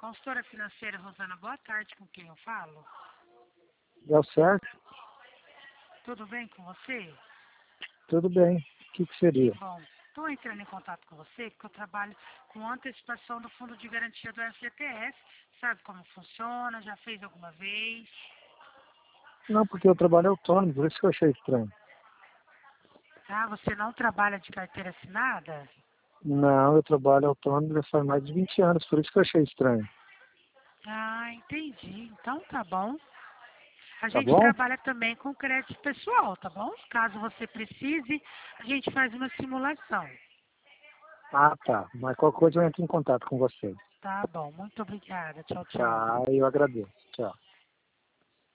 Consultora financeira Rosana, boa tarde, com quem eu falo? Deu certo? Tudo bem com você? Tudo bem. O que Que seria? bom. Estou entrando em contato com você porque eu trabalho com antecipação do Fundo de Garantia do FGTS. Sabe como funciona? Já fez alguma vez? Não, porque eu trabalho autônomo, por isso que eu achei estranho. Ah, você não trabalha de carteira assinada? Não, eu trabalho autônomo já faz mais de 20 anos, por isso que eu achei estranho. Ah, entendi. Então tá bom. A Tá gente bom? trabalha também com crédito pessoal, tá bom? Caso você precise, a gente faz uma simulação. Ah, tá. Mas qualquer coisa eu entro em contato com você. Tá bom. Muito obrigada. Tchau, tchau. Tá, eu agradeço. Tchau.